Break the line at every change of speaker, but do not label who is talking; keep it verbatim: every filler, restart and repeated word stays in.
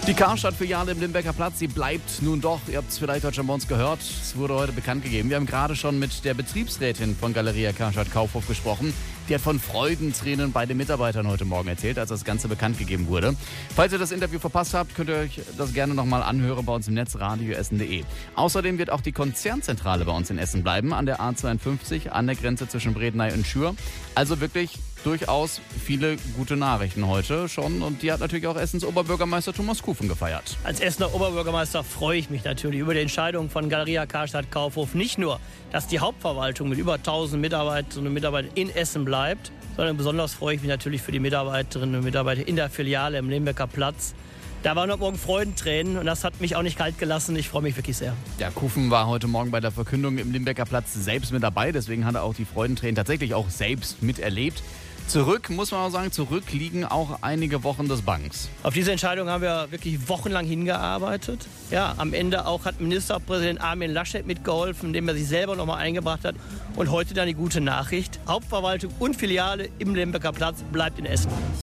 Die Karstadt-Filiale im Limbecker Platz, sie bleibt nun doch. Ihr habt es vielleicht heute schon bei uns gehört. Es wurde heute bekannt gegeben. Wir haben gerade schon mit der Betriebsrätin von Galeria Karstadt Kaufhof gesprochen. Die hat von Freudentränen bei den Mitarbeitern heute Morgen erzählt, als das Ganze bekannt gegeben wurde. Falls ihr das Interview verpasst habt, könnt ihr euch das gerne nochmal anhören bei uns im Netz radio essen punkt de. Außerdem wird auch die Konzernzentrale bei uns in Essen bleiben, an der A zweiundfünfzig, an der Grenze zwischen Bredeney und Schür. Also wirklich durchaus viele gute Nachrichten heute schon. Und die hat natürlich auch Essens Oberbürgermeister Thomas Kufen gefeiert.
Als Essener Oberbürgermeister freue ich mich natürlich über die Entscheidung von Galeria Karstadt Kaufhof. Nicht nur, dass die Hauptverwaltung mit über tausend Mitarbeiterinnen und Mitarbeitern in Essen bleibt, sondern besonders freue ich mich natürlich für die Mitarbeiterinnen und Mitarbeiter in der Filiale im Limbecker Platz. Da waren heute Morgen Freudentränen und das hat mich auch nicht kalt gelassen. Ich freue mich wirklich sehr.
Ja, Kufen war heute Morgen bei der Verkündung im Limbecker Platz selbst mit dabei. Deswegen hat er auch die Freudentränen tatsächlich auch selbst miterlebt. Zurück, muss man auch sagen, zurück liegen auch einige Wochen des Banks.
Auf diese Entscheidung haben wir wirklich wochenlang hingearbeitet. Ja, am Ende auch hat Ministerpräsident Armin Laschet mitgeholfen, indem er sich selber noch mal eingebracht hat. Und heute dann die gute Nachricht: Hauptverwaltung und Filiale im Limbecker Platz bleibt in Essen.